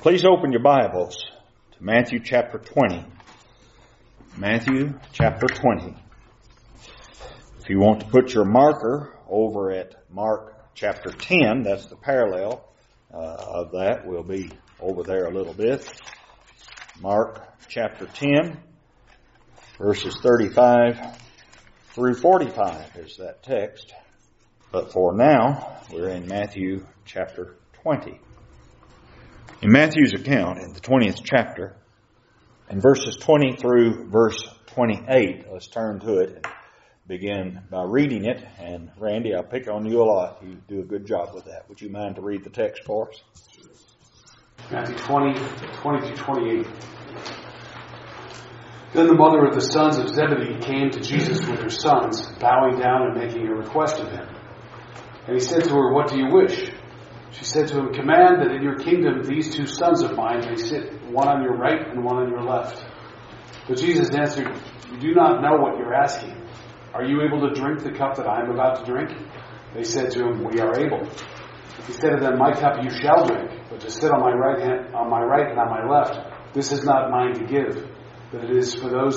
Please open your Bibles to Matthew chapter 20. Matthew chapter 20. If you want to put your marker over at Mark chapter 10, that's the parallel of that. We'll be over there a little bit. Mark chapter 10, verses 35 through 45 is that text. But for now, we're in Matthew chapter 20. In Matthew's account, in the 20th chapter, in verses 20 through verse 28, let's turn to it and begin by reading it. And Randy, I'll pick on you a lot. You do a good job with that. Would you mind to read the text for us? Matthew 20 through 28. Then the mother of the sons of Zebedee came to Jesus with her sons, bowing down and making a request of him. And he said to her, "What do you wish?" She said to him, "Command that in your kingdom these two sons of mine may sit, one on your right and one on your left." But Jesus answered, "You do not know what you're asking. Are you able to drink the cup that I am about to drink?" They said to him, "We are able." He said to them, "My cup you shall drink, but to sit on my right and on my left, this is not mine to give, but it is for those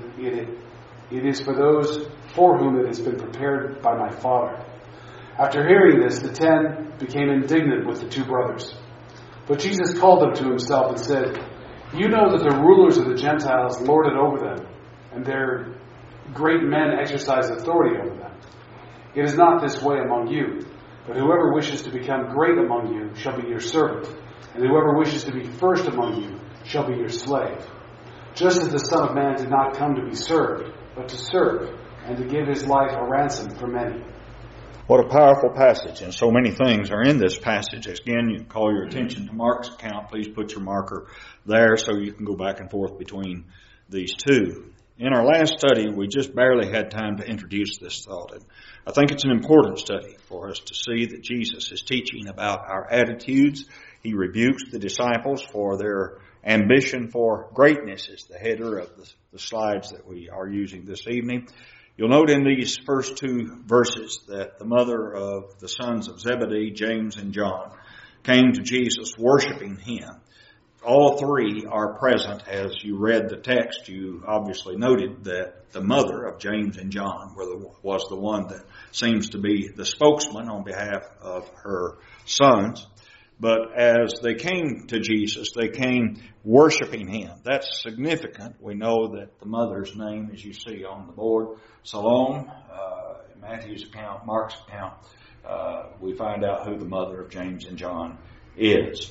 for whom it has been prepared by my Father." After hearing this, the 10 became indignant with the two brothers. But Jesus called them to himself and said, "You know that the rulers of the Gentiles lord it over them, and their great men exercise authority over them. It is not this way among you, but whoever wishes to become great among you shall be your servant, and whoever wishes to be first among you shall be your slave. Just as the Son of Man did not come to be served, but to serve, and to give his life a ransom for many." What a powerful passage, and so many things are in this passage. Again, you can call your attention to Mark's account. Please put your marker there so you can go back and forth between these two. In our last study, we just barely had time to introduce this thought. And I think it's an important study for us to see that Jesus is teaching about our attitudes. He rebukes the disciples for their ambition for greatness, is the header of the slides that we are using this evening. You'll note in these first two verses that the mother of the sons of Zebedee, James and John, came to Jesus worshiping him. All three are present. As you read the text, you obviously noted that the mother of James and John was the one that seems to be the spokesman on behalf of her sons. But as they came to Jesus, they came worshiping him. That's significant. We know that the mother's name, as you see on the board, Salome, in Matthew's account, Mark's account, we find out who the mother of James and John is.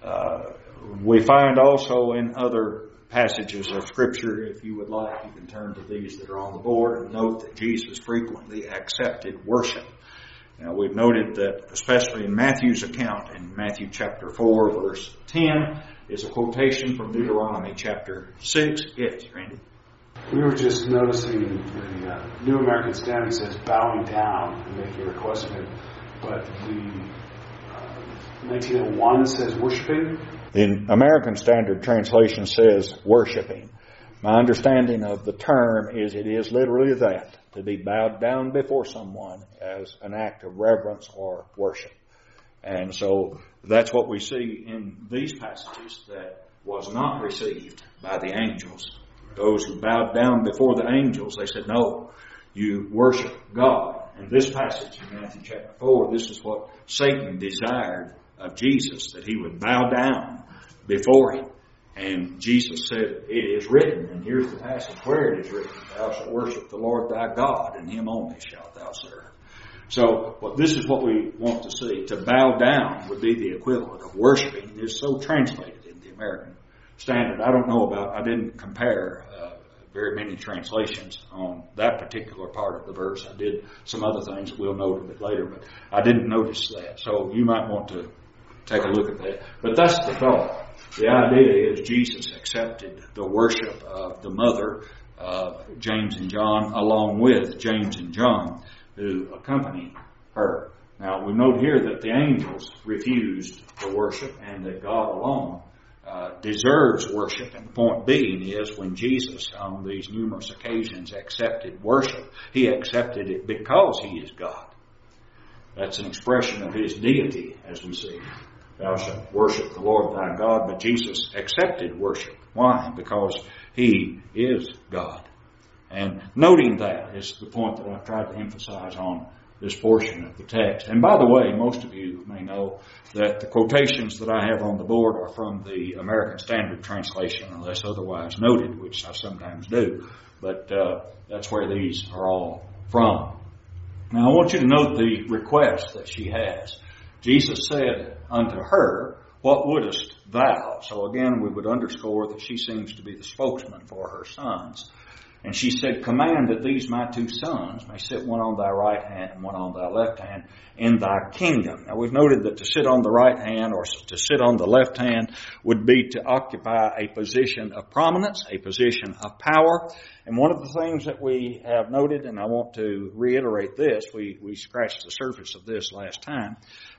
We find also in other passages of Scripture, if you would like, you can turn to these that are on the board and note that Jesus frequently accepted worship. Now, we've noted that, especially in Matthew's account, in Matthew chapter 4, verse 10, is a quotation from Deuteronomy chapter 6. Yes, Randy? We were just noticing the New American Standard says bowing down and making a request of him, but the 1901 says worshiping. The American Standard Translation says worshiping. My understanding of the term is it is literally that, to be bowed down before someone as an act of reverence or worship. And so that's what we see in these passages that was not received by the angels. Those who bowed down before the angels, they said, "No, you worship God." In this passage in Matthew chapter 4, this is what Satan desired of Jesus, that he would bow down before him. And Jesus said, "It is written," and here's the passage where it is written, "Thou shalt worship the Lord thy God, and him only shalt thou serve." So this is what we want to see. To bow down would be the equivalent of worshiping. It is so translated in the American Standard. I didn't compare very many translations on that particular part of the verse. I did some other things that we'll note a bit later, but I didn't notice that. So you might want to take a look at that. But that's the thought. The idea is Jesus accepted the worship of the mother of James and John, along with James and John, who accompany her. Now, we note here that the angels refused the worship and that God alone deserves worship. And the point being is when Jesus, on these numerous occasions, accepted worship, he accepted it because he is God. That's an expression of his deity, as we see. Thou shalt worship the Lord thy God. But Jesus accepted worship. Why? Because He is God. And noting that is the point that I've tried to emphasize on this portion of the text. And by the way, most of you may know that the quotations that I have on the board are from the American Standard Translation, unless otherwise noted, which I sometimes do. But that's where these are all from. Now I want you to note the request that she has. Jesus said unto her, What wouldest thou? So again, we would underscore that she seems to be the spokesman for her sons. And she said, Command that these my two sons may sit one on thy right hand and one on thy left hand in thy kingdom. Now we've noted that to sit on the right hand or to sit on the left hand would be to occupy a position of prominence, a position of power. And one of the things that we have noted, and I want to reiterate this, we scratched the surface of this last time,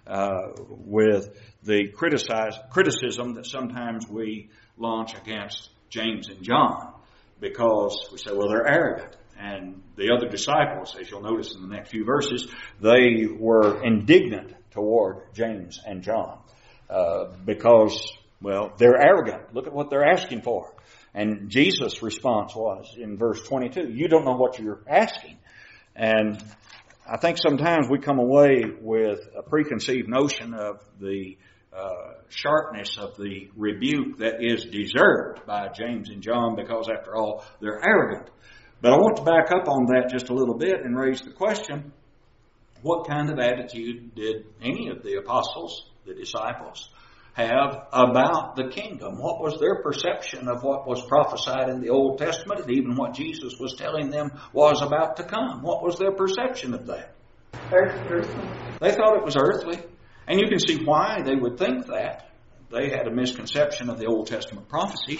with the criticism that sometimes we launch against James and John. Because we say, well, they're arrogant. And the other disciples, as you'll notice in the next few verses, they were indignant toward James and John. Because, well, they're arrogant. Look at what they're asking for. And Jesus' response was, in verse 22, you don't know what you're asking. And I think sometimes we come away with a preconceived notion of the sharpness of the rebuke that is deserved by James and John because, after all, they're arrogant. But I want to back up on that just a little bit and raise the question, what kind of attitude did any of the apostles, the disciples, have about the kingdom? What was their perception of what was prophesied in the Old Testament and even what Jesus was telling them was about to come? What was their perception of that? Earthly. They thought it was earthly. And you can see why they would think that. They had a misconception of the Old Testament prophecies.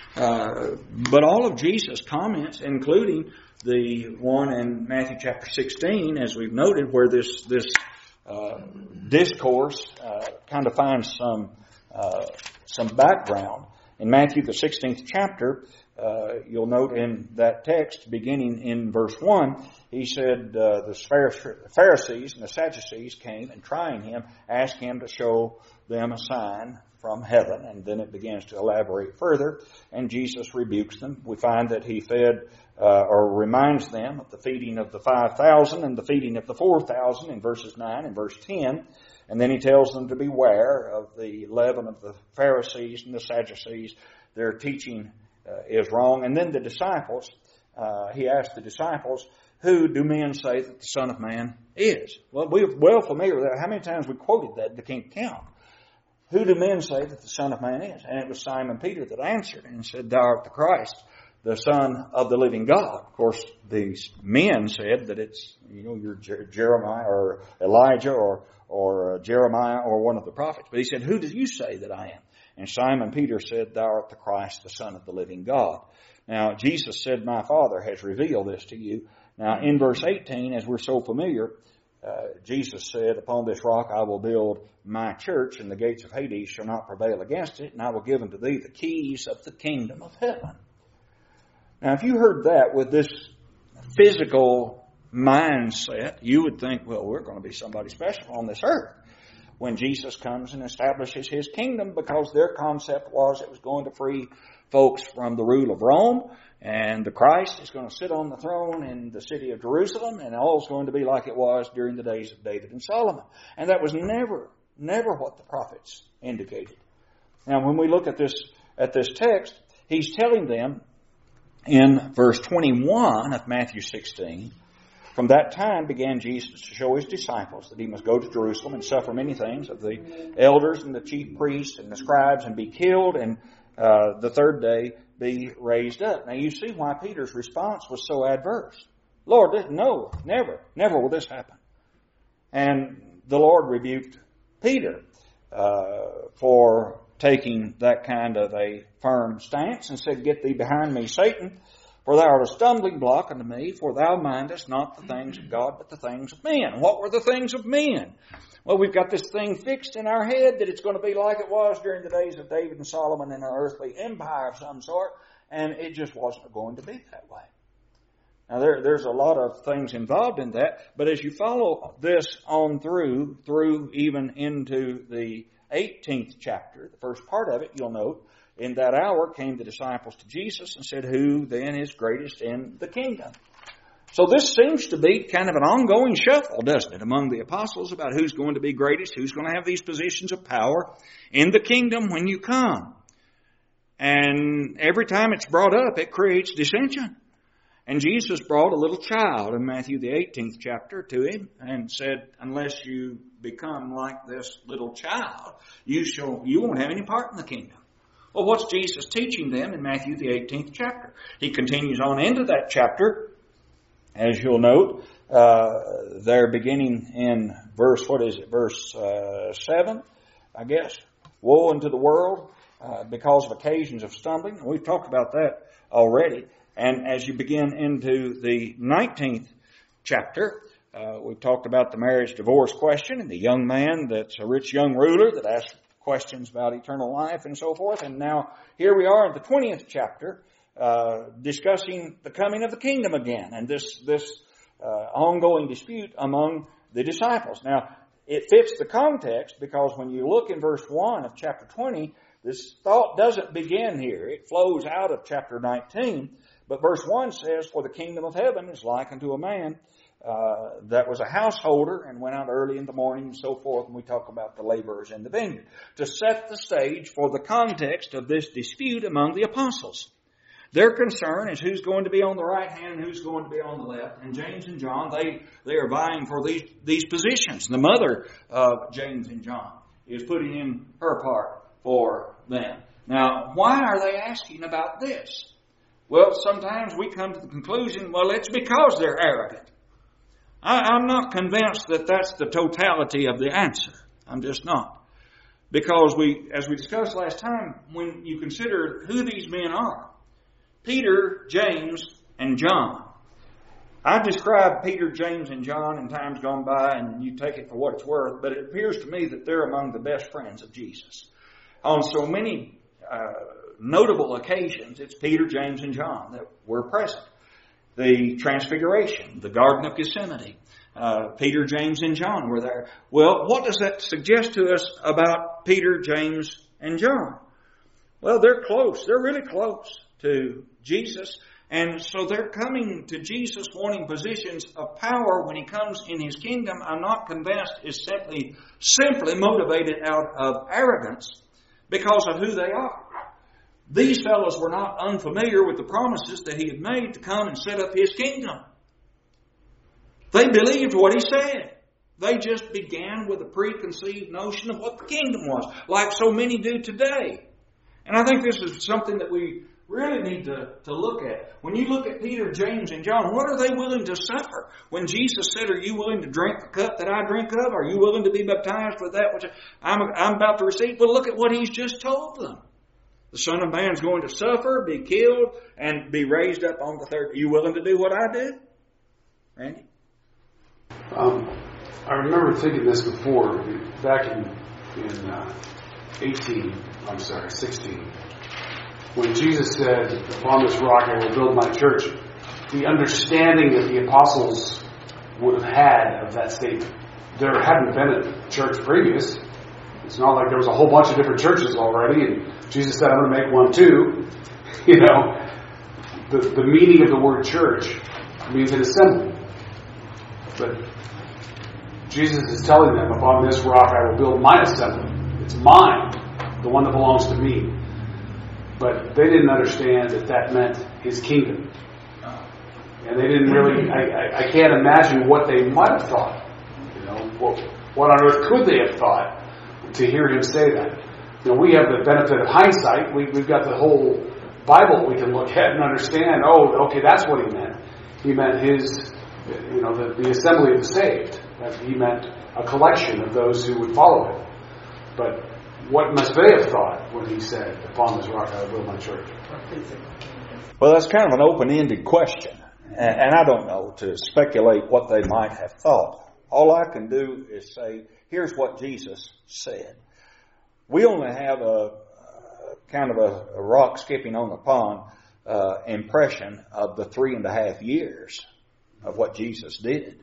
But all of Jesus' comments, including the one in Matthew chapter 16, as we've noted, where this discourse kind of finds some background. In Matthew the 16th chapter, you'll note in that text, beginning in verse 1, he said the Pharisees and the Sadducees came and, trying him, asked him to show them a sign from heaven. And then it begins to elaborate further, and Jesus rebukes them. We find that he fed or reminds them of the feeding of the 5,000 and the feeding of the 4,000 in verses 9 and verse 10. And then he tells them to beware of the leaven of the Pharisees and the Sadducees. Their teaching is wrong. And then the disciples, he asked the disciples, who do men say that the Son of Man is? Well, we're well familiar with that. How many times we quoted that? They can't count. Who do men say that the Son of Man is? And it was Simon Peter that answered and said, Thou art the Christ, the Son of the living God. Of course, these men said that it's, you're Jeremiah or Elijah or Jeremiah or one of the prophets. But he said, who do you say that I am? And Simon Peter said, Thou art the Christ, the Son of the living God. Now, Jesus said, My Father has revealed this to you. Now, in verse 18, as we're so familiar, Jesus said, Upon this rock I will build my church, and the gates of Hades shall not prevail against it, and I will give unto thee the keys of the kingdom of heaven. Now, if you heard that with this physical mindset, you would think, well, we're going to be somebody special on this earth when Jesus comes and establishes his kingdom, because their concept was it was going to free folks from the rule of Rome, and the Christ is going to sit on the throne in the city of Jerusalem, and all is going to be like it was during the days of David and Solomon. And that was never what the prophets indicated. Now, when we look at this text, he's telling them in verse 21 of Matthew 16, from that time began Jesus to show his disciples that he must go to Jerusalem and suffer many things of the elders and the chief priests and the scribes, and be killed, and the third day be raised up. Now you see why Peter's response was so adverse. Lord, no, never will this happen. And the Lord rebuked Peter for taking that kind of a firm stance and said, Get thee behind me, Satan, for thou art a stumbling block unto me, for thou mindest not the things of God, but the things of men. What were the things of men? Well, we've got this thing fixed in our head that it's going to be like it was during the days of David and Solomon in an earthly empire of some sort, and it just wasn't going to be that way. Now, there's a lot of things involved in that, but as you follow this on through even into the 18th chapter, the first part of it, you'll note, in that hour came the disciples to Jesus and said, who then is greatest in the kingdom? So this seems to be kind of an ongoing shuffle, doesn't it, among the apostles about who's going to be greatest, who's going to have these positions of power in the kingdom when you come. And every time it's brought up, it creates dissension. And Jesus brought a little child in Matthew the 18th chapter to him and said, unless you become like this little child, you won't have any part in the kingdom. Well, what's Jesus teaching them in Matthew the 18th chapter? He continues on into that chapter, as you'll note, they're beginning in verse 7, I guess. Woe unto the world because of occasions of stumbling. We've talked about that already. And as you begin into the 19th chapter, we've talked about the marriage-divorce question and the young man that's a rich young ruler that asks questions about eternal life and so forth. And now here we are in the 20th chapter discussing the coming of the kingdom again and this ongoing dispute among the disciples. Now, it fits the context because when you look in verse 1 of chapter 20, this thought doesn't begin here. It flows out of chapter 19. But verse 1 says, for the kingdom of heaven is like unto a man that was a householder and went out early in the morning and so forth. And we talk about the laborers in the vineyard. To set the stage for the context of this dispute among the apostles. Their concern is who's going to be on the right hand and who's going to be on the left. And James and John, they are vying for these positions. The mother of James and John is putting in her part for them. Now, why are they asking about this? Well, sometimes we come to the conclusion, well, it's because they're arrogant. I'm not convinced that that's the totality of the answer. I'm just not. Because as we discussed last time, when you consider who these men are, Peter, James, and John. I've described Peter, James, and John in times gone by, and you take it for what it's worth, but it appears to me that they're among the best friends of Jesus. On so many notable occasions, it's Peter, James, and John that were present. The Transfiguration, the Garden of Gethsemane, Peter, James, and John were there. Well, what does that suggest to us about Peter, James, and John? Well, they're close. They're really close to Jesus. And so they're coming to Jesus wanting positions of power when he comes in his kingdom. I'm not convinced is simply motivated out of arrogance because of who they are. These fellows were not unfamiliar with the promises that he had made to come and set up his kingdom. They believed what he said. They just began with a preconceived notion of what the kingdom was, like so many do today. And I think this is something that we really need to look at. When you look at Peter, James, and John, what are they willing to suffer? When Jesus said, are you willing to drink the cup that I drink of? Are you willing to be baptized with that which I'm about to receive? Well, look at what he's just told them. The Son of Man is going to suffer, be killed, and be raised up on the third. Are you willing to do what I do? Randy? I remember thinking this before, back in 16, when Jesus said, upon this rock I will build my church, the understanding that the apostles would have had of that statement. There hadn't been a church previous. It's not like there was a whole bunch of different churches already, and Jesus said, I'm going to make one too. You know, the meaning of the word church means an assembly. But Jesus is telling them, upon this rock I will build my assembly. It's mine, the one that belongs to me. But they didn't understand that meant his kingdom. And they didn't really, I can't imagine what they might have thought. You know, what on earth could they have thought to hear him say that? You know, we have the benefit of hindsight. We've got the whole Bible we can look at and understand, oh, okay, that's what he meant. He meant his, you know, the assembly of the saved. He meant a collection of those who would follow him. But what must they have thought when he said, upon this rock I will build my church? Well, that's kind of an open-ended question. And I don't know to speculate what they might have thought. All I can do is say, here's what Jesus said. We only have a kind of a rock skipping on the pond impression of the 3.5 years of what Jesus did.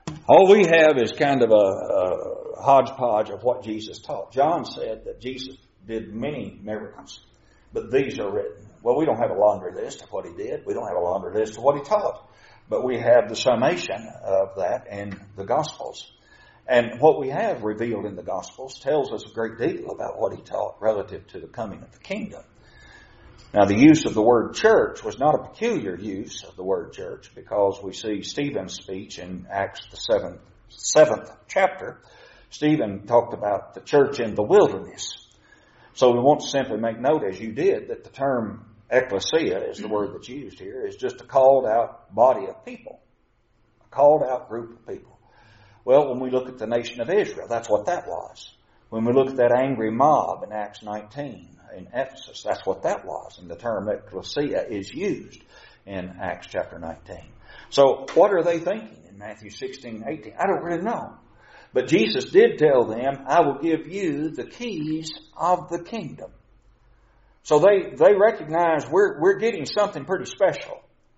All we have is kind of a hodgepodge of what Jesus taught. John said that Jesus did many miracles, but these are written. Well, we don't have a laundry list of what he did. We don't have a laundry list of what he taught. But we have the summation of that in the Gospels. And what we have revealed in the Gospels tells us a great deal about what he taught relative to the coming of the kingdom. Now, the use of the word church was not a peculiar use of the word church, because we see Stephen's speech in Acts the 7th chapter. Stephen talked about the church in the wilderness. So we won't simply make note, as you did, that the term ecclesia is the word that's used here, is just a called out body of people, a called out group of people. Well, when we look at the nation of Israel, that's what that was. When we look at that angry mob in Acts 19, in Ephesus, that's what that was. And the term ecclesia is used in Acts chapter 19. So what are they thinking in Matthew 16, 18? I don't really know. But Jesus did tell them, I will give you the keys of the kingdom. So they recognize we're getting something pretty special.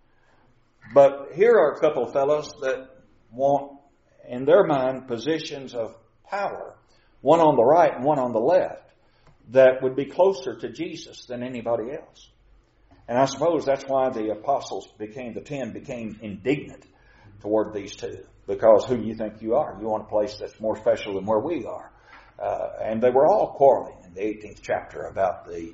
But here are a couple of fellows that want, in their mind, positions of power. One on the right and one on the left, that would be closer to Jesus than anybody else. And I suppose that's why the apostles the 10 became indignant toward these two. Because who do you think you are? You want a place that's more special than where we are. And they were all quarreling in the 18th chapter about the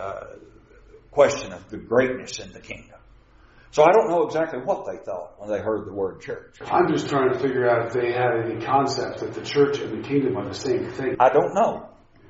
question of the greatness in the kingdom. So I don't know exactly what they thought when they heard the word church. I'm just trying to figure out if they had any concept that the church and the kingdom are the same thing. I don't know.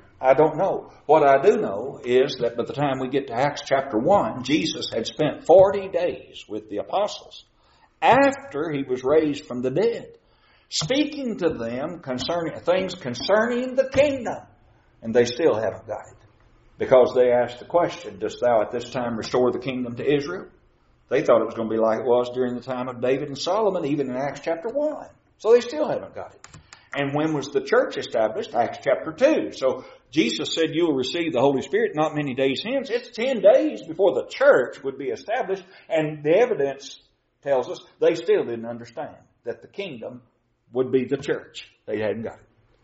What I do know is that by the time we get to Acts chapter 1, Jesus had spent 40 days with the apostles after he was raised from the dead, speaking to them concerning things concerning the kingdom. And they still haven't got it. Because they asked the question, dost thou at this time restore the kingdom to Israel? They thought it was going to be like it was during the time of David and Solomon, even in Acts chapter 1. So they still haven't got it. And when was the church established? Acts chapter 2. So Jesus said you will receive the Holy Spirit not many days hence. It's 10 days before the church would be established. And the evidence tells us they still didn't understand that the kingdom would be the church. They hadn't got it.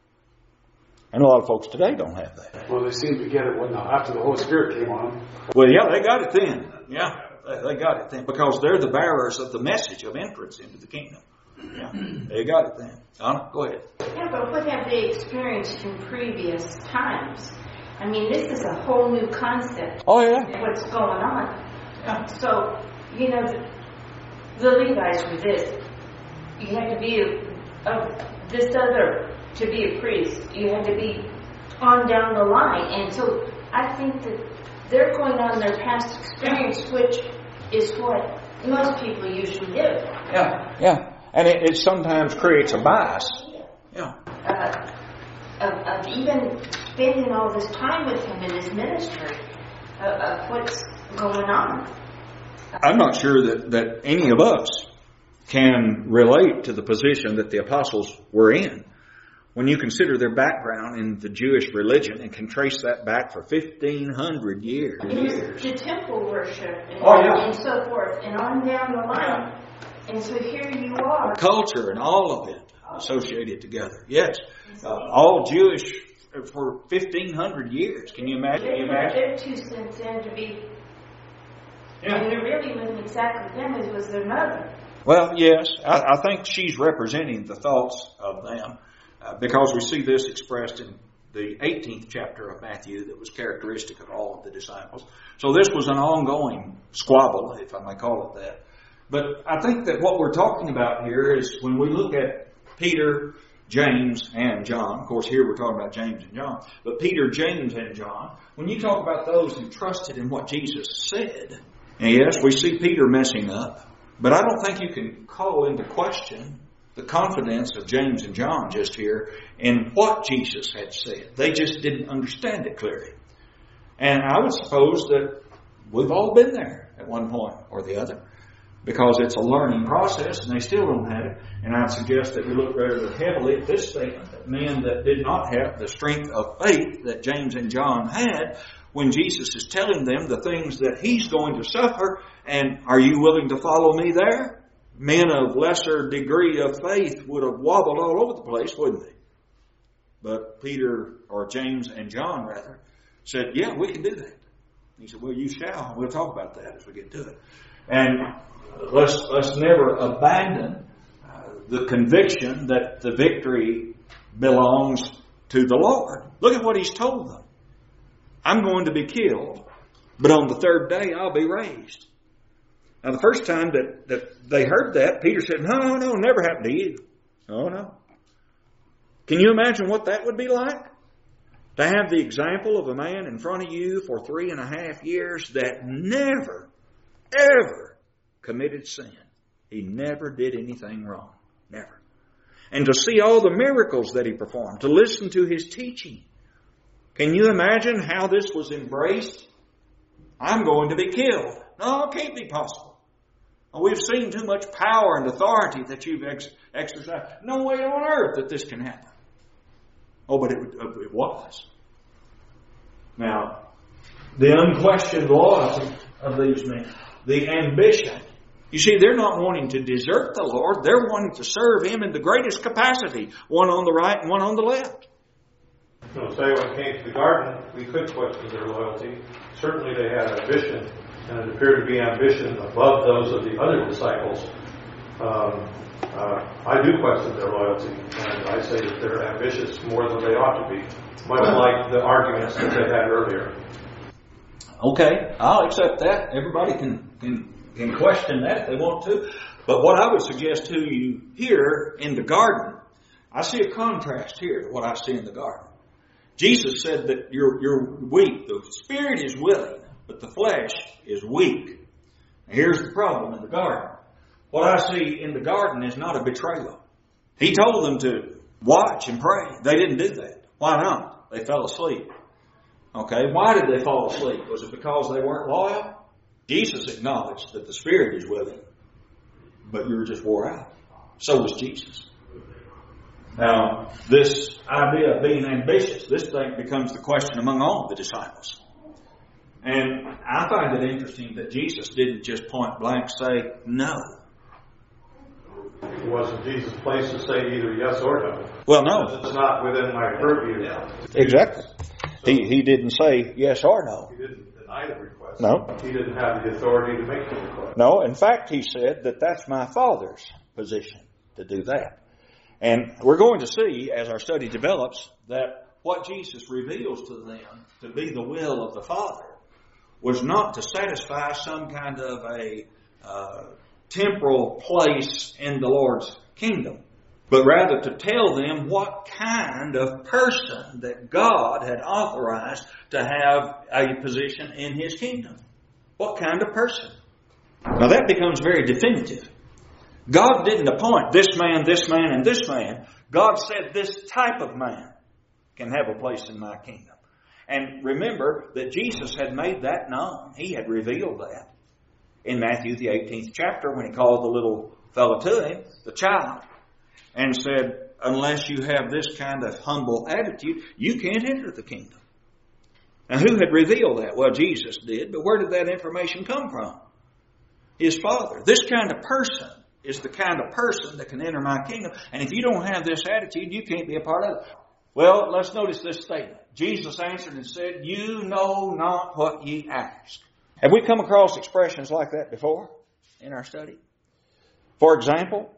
And a lot of folks today don't have that. Well, they seem to get it after the Holy Spirit came on them. Well, yeah, they got it then. Yeah, they got it then. Because they're the bearers of the message of entrance into the kingdom. Yeah, they got it then. Anna, go ahead. Yeah, but what have they experienced in previous times? I mean, this is a whole new concept. Oh, yeah. What's going on. Yeah. So, the Levites were this. You had to be this other to be a priest. You had to be on down the line. And so I think that they're going on their past experience, which is what most people usually do. Yeah. And it sometimes creates a bias. Yeah. Of even spending all this time with him in his ministry, of what's going on. I'm not sure that any of us can relate to the position that the apostles were in. When you consider their background in the Jewish religion and can trace that back for 1,500 years. The temple worship and so forth, and on down the line. Yeah. And so here you are. Culture and all of it associated together. Yes. All Jewish for 1,500 years. Can you imagine? Their 2 cents in to be. Yeah. And it really wasn't exactly them, it was their mother. Well, yes. I think she's representing the thoughts of them. Because we see this expressed in the 18th chapter of Matthew that was characteristic of all of the disciples. So this was an ongoing squabble, if I may call it that. But I think that what we're talking about here is when we look at Peter, James, and John. Of course, here we're talking about James and John. But Peter, James, and John, when you talk about those who trusted in what Jesus said, and yes, we see Peter messing up. But I don't think you can call into question the confidence of James and John just here in what Jesus had said. They just didn't understand it clearly. And I would suppose that we've all been there at one point or the other, because it's a learning process and they still don't have it. And I'd suggest that we look rather heavily at this statement that men that did not have the strength of faith that James and John had, when Jesus is telling them the things that he's going to suffer, and are you willing to follow me there? men of lesser degree of faith would have wobbled all over the place, wouldn't they? But Peter, or James and John rather, said, yeah, we can do that. He said, well, you shall. We'll talk about that as we get to it. And let's never abandon the conviction that the victory belongs to the Lord. Look at what He's told them. I'm going to be killed, but on the third day I'll be raised. Now the first time that they heard that, Peter said, no, never happened to you. Oh, no. Can you imagine what that would be like? To have the example of a man in front of you for 3.5 years that never, ever committed sin. He never did anything wrong. Never. And to see all the miracles that He performed, to listen to His teaching. Can you imagine how this was embraced? I'm going to be killed. No, it can't be possible. We've seen too much power and authority that you've exercised. No way on earth that this can happen. Oh, but it was. Now, the unquestioned loyalty of these men, the ambition. You see, they're not wanting to desert the Lord. They're wanting to serve Him in the greatest capacity. One on the right and one on the left. I'll say when it came to the garden, we could question their loyalty. Certainly they had ambition, and it appeared to be ambition above those of the other disciples. I do question their loyalty, and I say that they're ambitious more than they ought to be, much like the arguments that they had earlier. Okay, I'll accept that. Everybody can question that if they want to. But what I would suggest to you here in the garden, I see a contrast here to what I see in the garden. Jesus said that you're weak. The spirit is willing, but the flesh is weak. Now, here's the problem in the garden. What I see in the garden is not a betrayal. He told them to watch and pray. They didn't do that. Why not? They fell asleep. Okay, why did they fall asleep? Was it because they weren't loyal? Jesus acknowledged that the spirit is willing, but you were just wore out. So was Jesus. Now, this idea of being ambitious, this thing becomes the question among all the disciples. And I find it interesting that Jesus didn't just point blank say no. It wasn't Jesus' place to say either yes or no. Well, no. It's not within my purview. Exactly. He didn't say yes or no. He didn't deny the request. No. He didn't have the authority to make the request. No, in fact, He said that that's my Father's position to do that. And we're going to see, as our study develops, that what Jesus reveals to them to be the will of the Father was not to satisfy some kind of a temporal place in the Lord's kingdom, but rather to tell them what kind of person that God had authorized to have a position in His kingdom. What kind of person? Now that becomes very definitive. God didn't appoint this man, and this man. God said this type of man can have a place in my kingdom. And remember that Jesus had made that known. He had revealed that in Matthew the 18th chapter when He called the little fellow to Him, the child, and said, unless you have this kind of humble attitude, you can't enter the kingdom. Now who had revealed that? Well, Jesus did, but where did that information come from? His Father. This kind of person is the kind of person that can enter my kingdom. And if you don't have this attitude, you can't be a part of it. Well, let's notice this statement. Jesus answered and said, you know not what ye ask. Have we come across expressions like that before in our study? For example,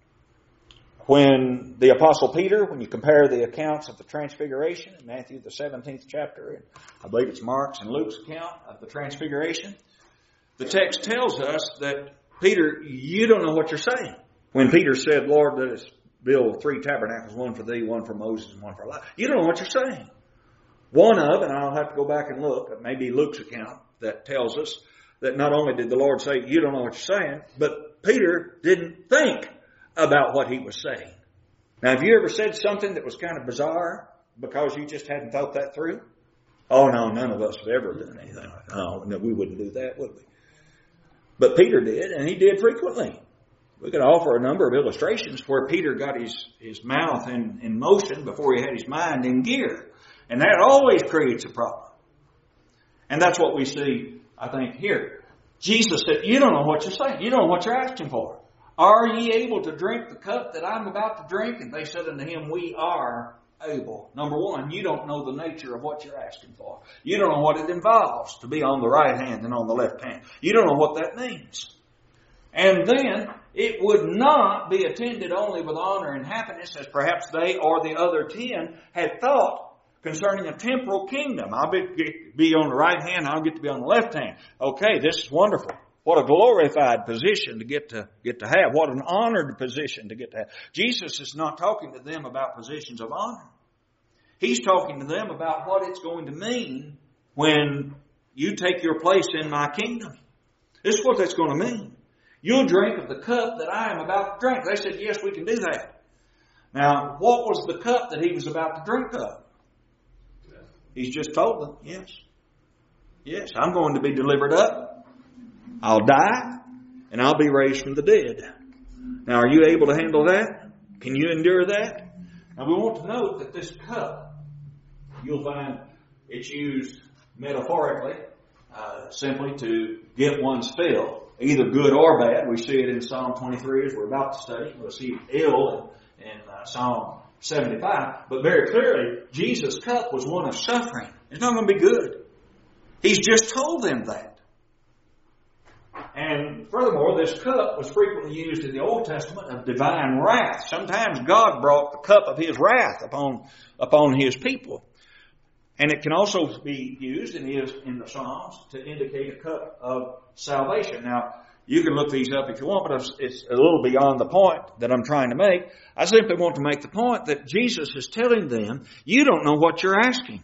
when the Apostle Peter, when you compare the accounts of the Transfiguration in Matthew the 17th chapter, and I believe it's Mark's and Luke's account of the Transfiguration, the text tells us that, Peter, you don't know what you're saying. When Peter said, Lord, let us build 3 tabernacles, one for thee, one for Moses, and one for Elijah. You don't know what you're saying. One of, and I'll have to go back and look, it may be Luke's account that tells us that not only did the Lord say, you don't know what you're saying, but Peter didn't think about what he was saying. Now, have you ever said something that was kind of bizarre because you just hadn't thought that through? Oh, no, none of us have ever done anything like that. Oh, no, we wouldn't do that, would we? But Peter did, and he did frequently. We could offer a number of illustrations where Peter got his mouth in motion before he had his mind in gear. And that always creates a problem. And that's what we see, I think, here. Jesus said, you don't know what you're saying. You don't know what you're asking for. Are ye able to drink the cup that I'm about to drink? And they said unto him, We are able. Number one, you don't know the nature of what you're asking for. You don't know what it involves to be on the right hand and on the left hand. You don't know what that means. And then, it would not be attended only with honor and happiness, as perhaps they or the other 10 had thought concerning a temporal kingdom. I'll be on the right hand, I'll get to be on the left hand. Okay, this is wonderful. What a glorified position to get to have. What an honored position to get to have. Jesus is not talking to them about positions of honor. He's talking to them about what it's going to mean when you take your place in my kingdom. This is what that's going to mean. You'll drink of the cup that I am about to drink. They said, yes, we can do that. Now, what was the cup that he was about to drink of? He's just told them, yes. Yes, I'm going to be delivered up. I'll die, and I'll be raised from the dead. Now, are you able to handle that? Can you endure that? Now, we want to note that this cup, you'll find it's used metaphorically, simply to get one's fill, either good or bad. We see it in Psalm 23 as we're about to study. We'll see ill in Psalm 75. But very clearly, Jesus' cup was one of suffering. It's not going to be good. He's just told them that. And furthermore, this cup was frequently used in the Old Testament of divine wrath. Sometimes God brought the cup of His wrath upon His people. And it can also be used in the Psalms to indicate a cup of salvation. Now, you can look these up if you want, but it's a little beyond the point that I'm trying to make. I simply want to make the point that Jesus is telling them, you don't know what you're asking.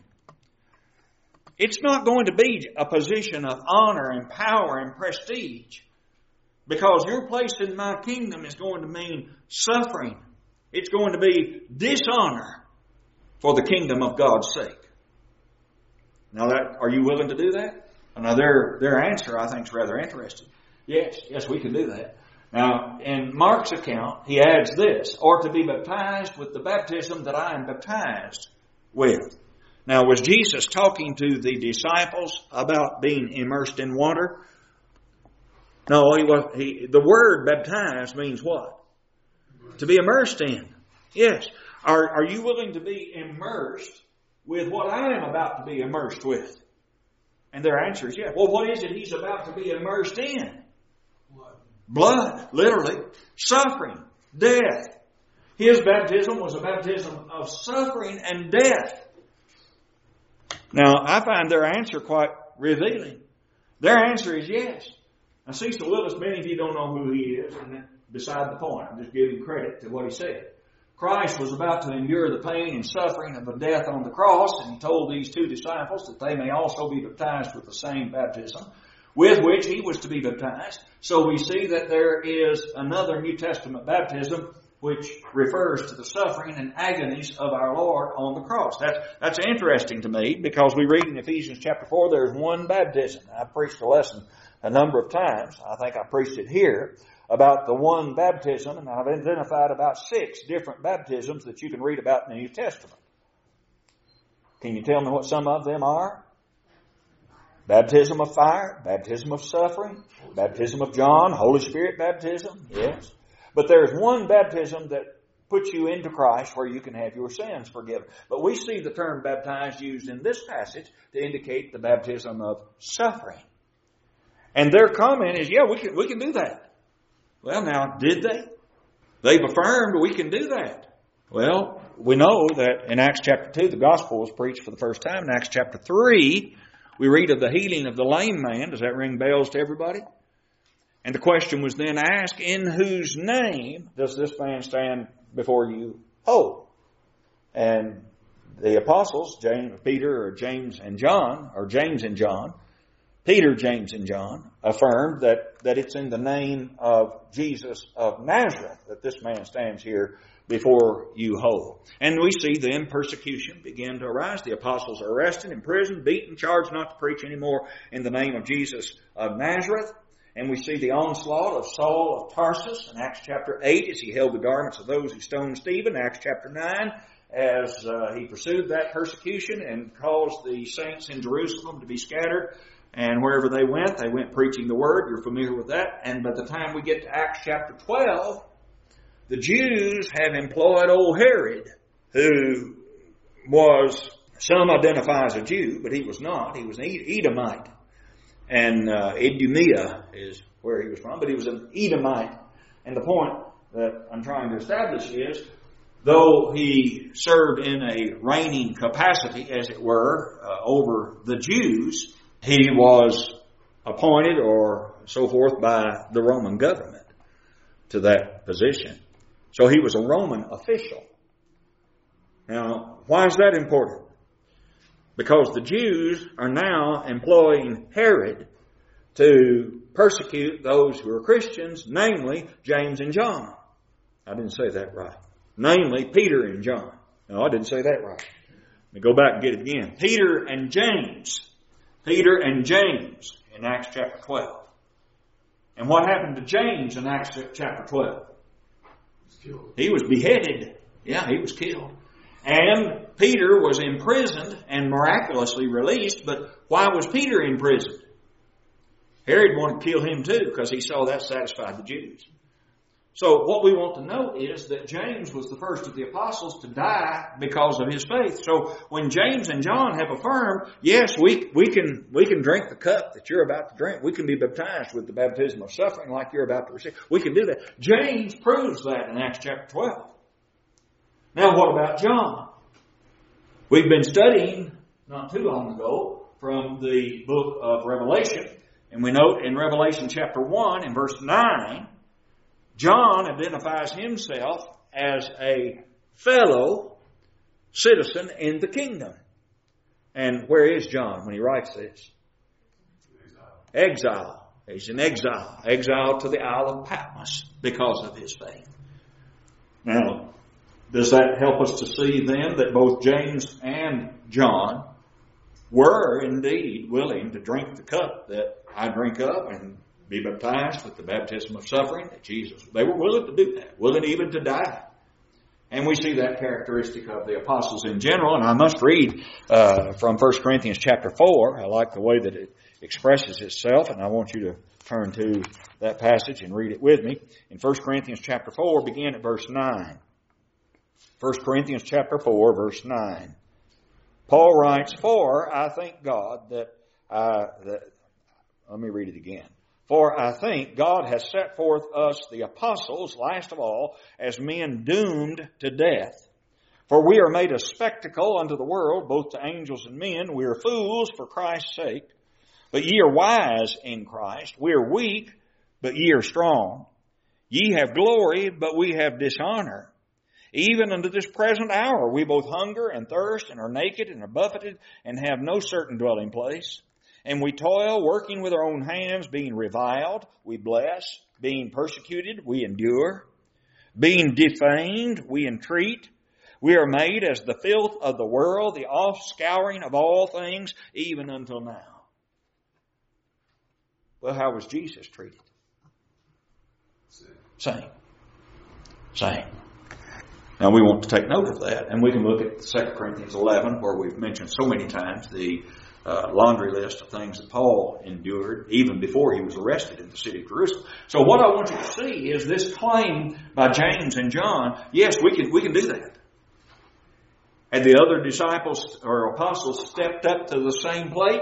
It's not going to be a position of honor and power and prestige, because your place in my kingdom is going to mean suffering. It's going to be dishonor for the kingdom of God's sake. Now, are you willing to do that? Now, their answer, I think, is rather interesting. Yes, we can do that. Now, in Mark's account, he adds this, or to be baptized with the baptism that I am baptized with. Now, was Jesus talking to the disciples about being immersed in water? No, the word baptized means what? To be immersed in. Yes. Are you willing to be immersed with what I am about to be immersed with? And their answer is yes. Well, what is it he's about to be immersed in? Blood, literally. Suffering, death. His baptism was a baptism of suffering and death. Now, I find their answer quite revealing. Their answer is yes. Now, Cecil Willis, many of you don't know who he is, and beside the point. I'm just giving credit to what he said. Christ was about to endure the pain and suffering of the death on the cross, and he told these two disciples that they may also be baptized with the same baptism with which he was to be baptized. So we see that there is another New Testament baptism which refers to the suffering and agonies of our Lord on the cross. That's interesting to me, because we read in Ephesians chapter 4 there's one baptism. I've preached a lesson a number of times. I think I preached it here about the one baptism, and I've identified about 6 different baptisms that you can read about in the New Testament. Can you tell me what some of them are? Baptism of fire, baptism of suffering, baptism of John, Holy Spirit baptism, yes. But there's one baptism that puts you into Christ where you can have your sins forgiven. But we see the term baptized used in this passage to indicate the baptism of suffering. And their comment is, yeah, we can do that. Well, now, did they? They've affirmed we can do that. Well, we know that in Acts chapter 2, the gospel was preached for the first time. In Acts chapter 3, we read of the healing of the lame man. Does that ring bells to everybody? And the question was then asked, in whose name does this man stand before you whole? And the apostles, Peter, James and John, Peter, James, and John, affirmed that it's in the name of Jesus of Nazareth that this man stands here before you whole. And we see then persecution begin to arise. The apostles are arrested, imprisoned, beaten, charged not to preach anymore in the name of Jesus of Nazareth. And we see the onslaught of Saul of Tarsus in Acts chapter 8 as he held the garments of those who stoned Stephen. Acts chapter 9 as he pursued that persecution and caused the saints in Jerusalem to be scattered And wherever they went preaching the word. You're familiar with that. And by the time we get to Acts chapter 12, the Jews have employed old Herod, who was, some identify as a Jew, but he was not. He was an Edomite. And Idumea is where he was from, but he was an Edomite. And the point that I'm trying to establish is, though he served in a reigning capacity, as it were, over the Jews, he was appointed or so forth by the Roman government to that position. So he was a Roman official. Now, why is that important? Because the Jews are now employing Herod to persecute those who are Christians, namely James and John. I didn't say that right. Namely Peter and John. No, I didn't say that right. Let me go back and get it again. Peter and James. Peter and James in Acts chapter 12. And what happened to James in Acts chapter 12? He was beheaded. Yeah, he was killed. And Peter was imprisoned and miraculously released. But why was Peter imprisoned? Herod wanted to kill him too because he saw that satisfied the Jews. So what we want to know is that James was the first of the apostles to die because of his faith. So when James and John have affirmed, yes, we can drink the cup that you're about to drink. We can be baptized with the baptism of suffering like you're about to receive. We can do that. James proves that in Acts chapter 12. Now what about John? We've been studying not too long ago from the book of Revelation. And we note in Revelation chapter 1 and verse 9, John identifies himself as a fellow citizen in the kingdom. And where is John when he writes this? Exile. He's in exile. Exile to the Isle of Patmos because of his faith. Now, does that help us to see then that both James and John were indeed willing to drink the cup that I drink of and be baptized with the baptism of suffering that Jesus, they were willing to do that, willing even to die. And we see that characteristic of the apostles in general. And I must read from 1 Corinthians chapter 4. I like the way that it expresses itself, and I want you to turn to that passage and read it with me. In 1 Corinthians chapter 4, begin at verse 9. 1 Corinthians chapter 4, verse 9. Paul writes, "For I thank God let me read it again. For I think God has set forth us, the apostles, last of all, as men doomed to death. For we are made a spectacle unto the world, both to angels and men. We are fools for Christ's sake. But ye are wise in Christ. We are weak, but ye are strong. Ye have glory, but we have dishonor. Even unto this present hour we both hunger and thirst, and are naked, and are buffeted, and have no certain dwelling place. And we toil, working with our own hands, being reviled, we bless, being persecuted, we endure, being defamed, we entreat. We are made as the filth of the world, the offscouring of all things, even until now." Well, how was Jesus treated? Same. Now we want to take note of that, and we can look at 2 Corinthians 11, where we've mentioned so many times the laundry list of things that Paul endured even before he was arrested in the city of Jerusalem. So what I want you to see is this claim by James and John, yes, we can do that. Had the other disciples or apostles stepped up to the same plate?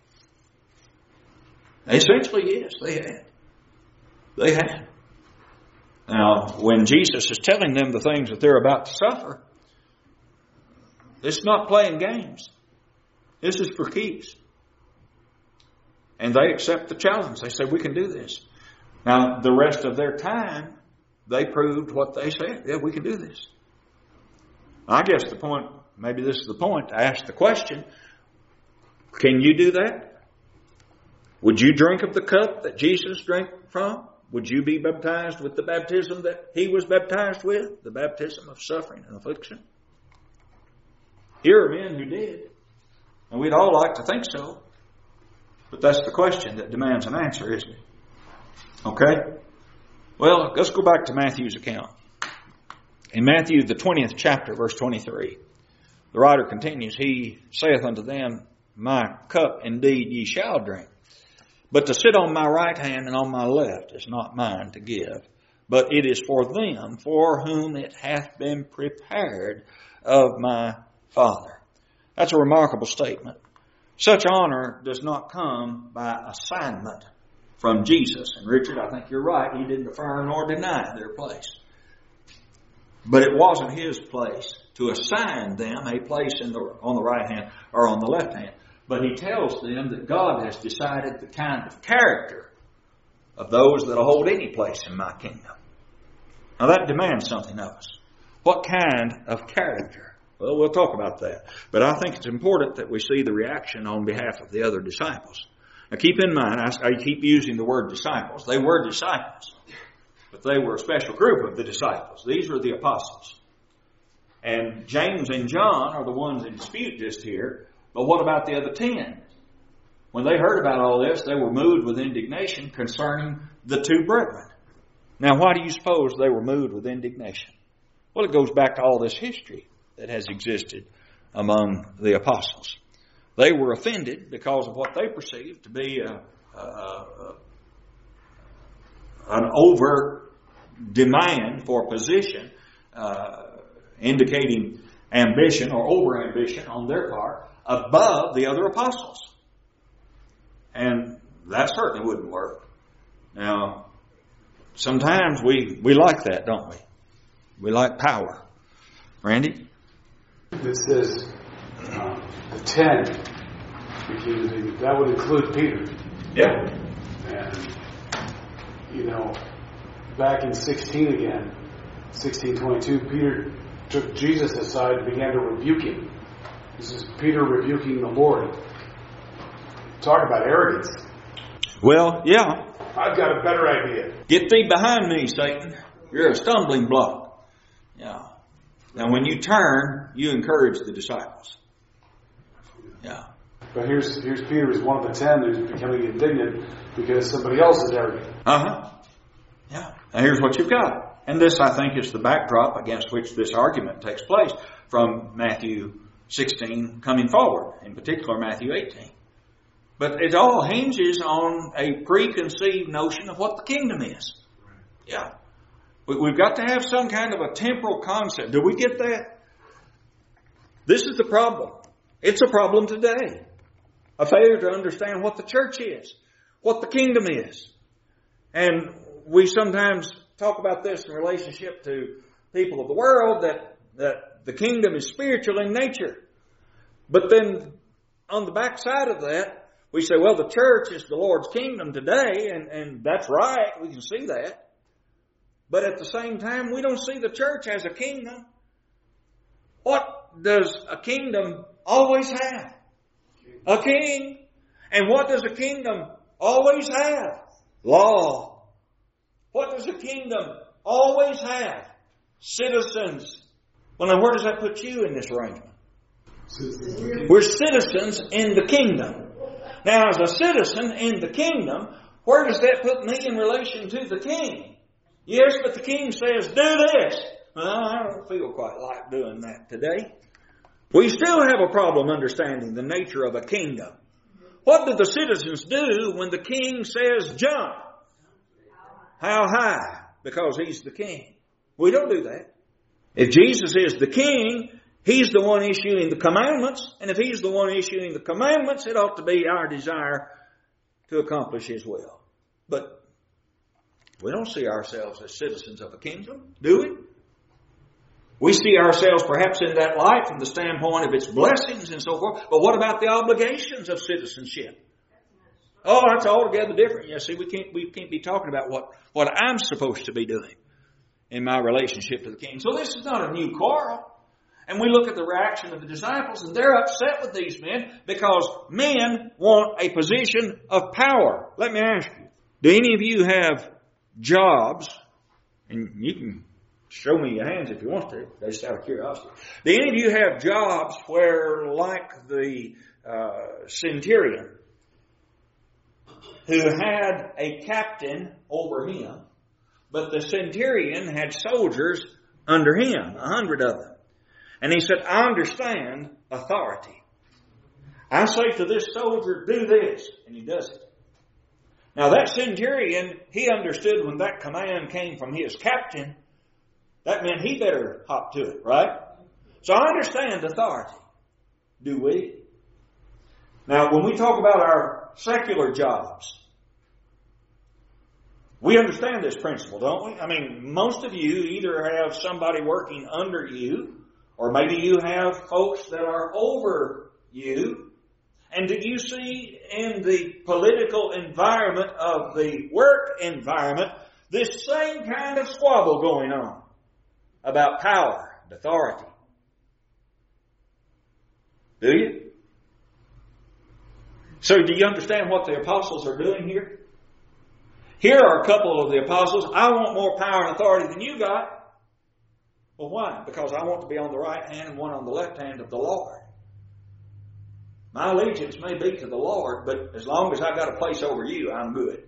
Essentially, yes, they had. Now, when Jesus is telling them the things that they're about to suffer, it's not playing games. This is for keeps. And they accept the challenge. They say, we can do this. Now, the rest of their time, they proved what they said. Yeah, we can do this. I guess the point, maybe this is the point, to ask the question, can you do that? Would you drink of the cup that Jesus drank from? Would you be baptized with the baptism that he was baptized with? The baptism of suffering and affliction? Here are men who did. And we'd all like to think so. But that's the question that demands an answer, isn't it? Okay? Well, let's go back to Matthew's account. In Matthew, the 20th chapter, verse 23, the writer continues, "He saith unto them, My cup indeed ye shall drink, But to sit on my right hand and on my left is not mine to give, but it is for them for whom it hath been prepared of my Father. That's a remarkable statement. Such honor does not come by assignment from Jesus. And Richard, I think you're right. He didn't affirm nor deny their place. But it wasn't his place to assign them a place on the right hand or on the left hand. But he tells them that God has decided the kind of character of those that will hold any place in my kingdom. Now that demands something of us. What kind of character? Well, we'll talk about that. But I think it's important that we see the reaction on behalf of the other disciples. Now keep in mind, I keep using the word disciples. They were disciples. But they were a special group of the disciples. These were the apostles. And James and John are the ones in dispute just here. But what about the other 10? When they heard about all this, they were moved with indignation concerning the two brethren. Now, why do you suppose they were moved with indignation? Well, it goes back to all this history that has existed among the apostles. They were offended because of what they perceived to be an over demand for position, indicating ambition or over ambition on their part above the other apostles. And that certainly wouldn't work. Now, sometimes we like that, don't we? We like power. Randy? It says the 10 became indignant. That would include Peter. Yeah. And, back in 16:22, Peter took Jesus aside and began to rebuke him. This is Peter rebuking the Lord. Talk about arrogance. Well, yeah. I've got a better idea. Get thee behind me, Satan. You're a stumbling block. Yeah. Now, when you turn, you encourage the disciples. Yeah. But here's Peter, who's one of the 10, who's becoming indignant because somebody else is arrogant. Yeah. Now, here's what you've got. And this, I think, is the backdrop against which this argument takes place from Matthew 16 coming forward, in particular Matthew 18. But it all hinges on a preconceived notion of what the kingdom is. Yeah. We've got to have some kind of a temporal concept. Do we get that? This is the problem. It's a problem today. A failure to understand what the church is, what the kingdom is. And we sometimes talk about this in relationship to people of the world, that the kingdom is spiritual in nature. But then on the backside of that, we say, well, the church is the Lord's kingdom today, and that's right, we can see that. But at the same time, we don't see the church as a kingdom. What does a kingdom always have? A king. And what does a kingdom always have? Law. What does a kingdom always have? Citizens. Well, now where does that put you in this arrangement? We're citizens in the kingdom. Now, as a citizen in the kingdom, where does that put me in relation to the king? Yes, but the king says, do this. Well, I don't feel quite like doing that today. We still have a problem understanding the nature of a kingdom. What do the citizens do when the king says jump? How high? Because he's the king. We don't do that. If Jesus is the king, he's the one issuing the commandments. And if he's the one issuing the commandments, it ought to be our desire to accomplish his will. But we don't see ourselves as citizens of a kingdom, do we? We see ourselves perhaps in that light from the standpoint of its blessings and so forth. But what about the obligations of citizenship? Oh, that's altogether different. Yeah, see, we can't be talking about what I'm supposed to be doing in my relationship to the king. So this is not a new quarrel. And we look at the reaction of the disciples, and they're upset with these men because men want a position of power. Let me ask you, do any of you have jobs, and you can show me your hands if you want to, just out of curiosity. Do any of you have jobs where, like the centurion, who had a captain over him, but the centurion had soldiers under him, 100 of them. And he said, I understand authority. I say to this soldier, do this, and he does it. Now that centurion, he understood when that command came from his captain, that meant he better hop to it, right? So I understand authority. Do we? Now when we talk about our secular jobs, we understand this principle, don't we? I mean, most of you either have somebody working under you, or maybe you have folks that are over you. And do you see in the political environment of the work environment this same kind of squabble going on about power and authority? Do you? So do you understand what the apostles are doing here? Here are a couple of the apostles. I want more power and authority than you got. Well, why? Because I want to be on the right hand and one on the left hand of the Lord. My allegiance may be to the Lord, but as long as I got a place over you, I'm good.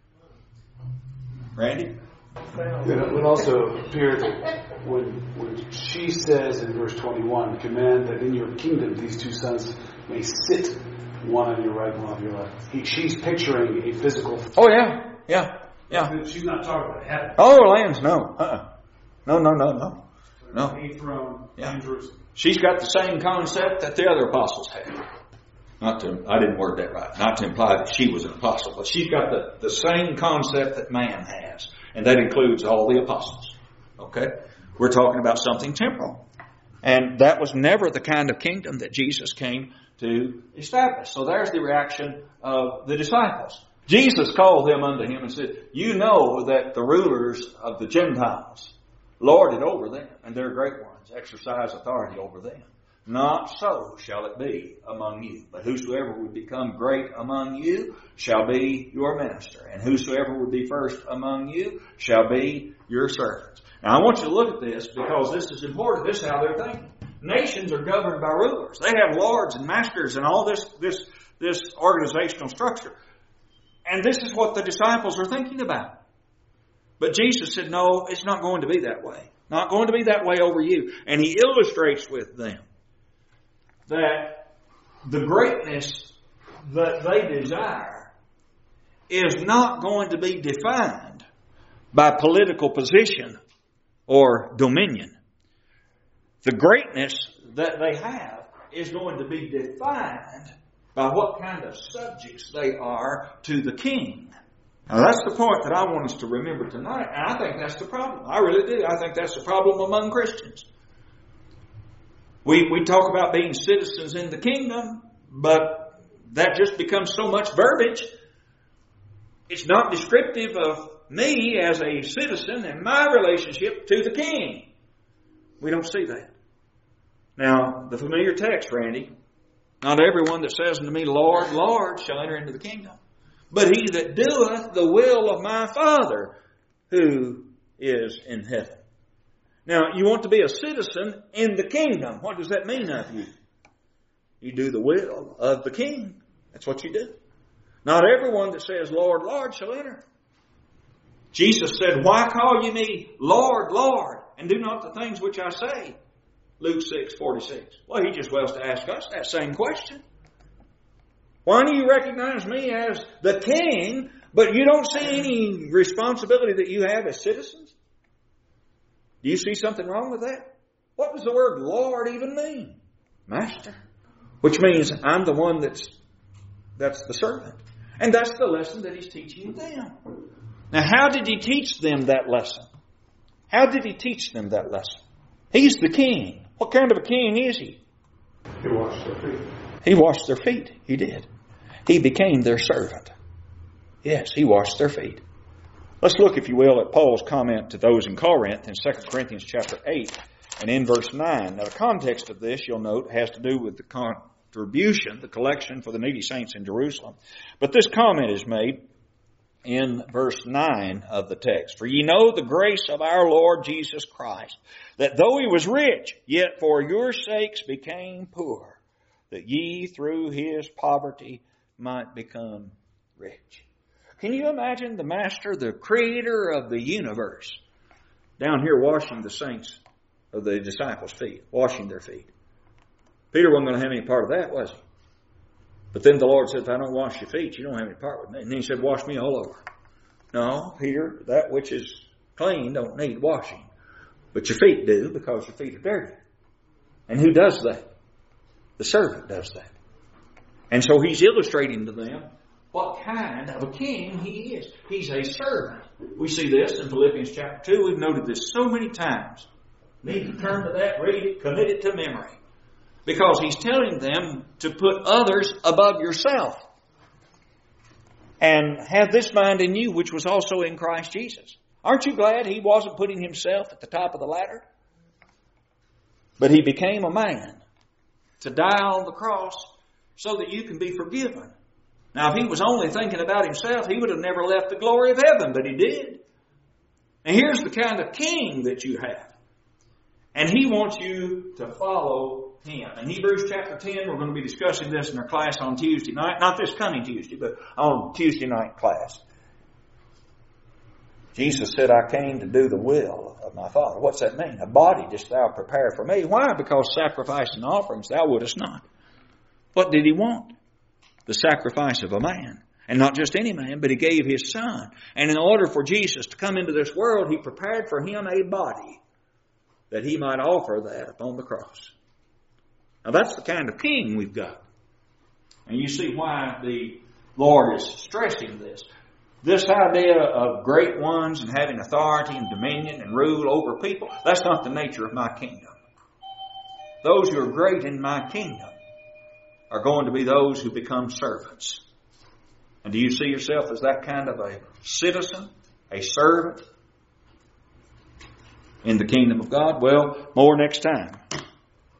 Randy? It would also appear that when she says in verse 21, command that in your kingdom these two sons may sit, one on your right and one on your left. She's picturing a physical... Oh, yeah. Yeah. She's not talking about heaven. Oh, lands, no. No. A throne in Jerusalem. She's got the same concept that the other apostles had. I didn't word that right. Not to imply that she was an apostle, but she's got the same concept that man has. And that includes all the apostles. Okay? We're talking about something temporal. And that was never the kind of kingdom that Jesus came to establish. So there's the reaction of the disciples. Jesus called them unto him and said, you know that the rulers of the Gentiles lord it over them, and their great ones exercise authority over them. Not so shall it be among you. But whosoever would become great among you shall be your minister. And whosoever would be first among you shall be your servants. Now I want you to look at this because this is important. This is how they're thinking. Nations are governed by rulers. They have lords and masters and all this organizational structure. And this is what the disciples are thinking about. But Jesus said, no, it's not going to be that way. Not going to be that way over you. And he illustrates with them that the greatness that they desire is not going to be defined by political position or dominion. The greatness that they have is going to be defined by what kind of subjects they are to the king. Now that's the point that I want us to remember tonight. And I think that's the problem. I really do. I think that's the problem among Christians. We talk about being citizens in the kingdom, but that just becomes so much verbiage. It's not descriptive of me as a citizen and my relationship to the king. We don't see that. Now, the familiar text, Randy, not everyone that says unto me, Lord, Lord, shall enter into the kingdom, but he that doeth the will of my Father who is in heaven. Now, you want to be a citizen in the kingdom. What does that mean of you? You do the will of the king. That's what you do. Not everyone that says, Lord, Lord, shall enter. Jesus said, why call ye me Lord, Lord, and do not the things which I say? Luke 6:46. Well, he just wills to ask us that same question. Why do you recognize me as the king, but you don't see any responsibility that you have as citizens? Do you see something wrong with that? What does the word Lord even mean? Master. Which means I'm the one that's the servant. And that's the lesson that he's teaching them. Now, how did he teach them that lesson? How did he teach them that lesson? He's the king. What kind of a king is he? He washed their feet. He washed their feet. He did. He became their servant. Yes, he washed their feet. Let's look, if you will, at Paul's comment to those in Corinth in 2 Corinthians chapter 8 and in verse 9. Now, the context of this, you'll note, has to do with the contribution, the collection for the needy saints in Jerusalem. But this comment is made in verse 9 of the text. For ye know the grace of our Lord Jesus Christ, that though he was rich, yet for your sakes became poor, that ye through his poverty might become rich. Can you imagine the master, the creator of the universe, down here washing the saints of the disciples' feet, washing their feet? Peter wasn't going to have any part of that, was he? But then the Lord said, if I don't wash your feet, you don't have any part with me. And then he said, wash me all over. No, Peter, that which is clean don't need washing. But your feet do, because your feet are dirty. And who does that? The servant does that. And so he's illustrating to them what kind of a king he is. He's a servant. We see this in Philippians chapter 2. We've noted this so many times. Need to turn to that, read it, commit it to memory. Because he's telling them to put others above yourself. And have this mind in you, which was also in Christ Jesus. Aren't you glad he wasn't putting himself at the top of the ladder? But he became a man to die on the cross so that you can be forgiven. Now, if he was only thinking about himself, he would have never left the glory of heaven, but he did. And here's the kind of king that you have. And he wants you to follow him. In Hebrews chapter 10, we're going to be discussing this in our class on Tuesday night. Not this coming Tuesday, but on Tuesday night class. Jesus said, I came to do the will of my Father. What's that mean? A body didst thou prepare for me. Why? Because sacrifice and offerings thou wouldest not. What did he want? The sacrifice of a man. And not just any man, but he gave his son. And in order for Jesus to come into this world, he prepared for him a body that he might offer that upon the cross. Now that's the kind of king we've got. And you see why the Lord is stressing this. This idea of great ones and having authority and dominion and rule over people, that's not the nature of my kingdom. Those who are great in my kingdom are going to be those who become servants. And do you see yourself as that kind of a citizen, a servant in the kingdom of God? Well, more next time.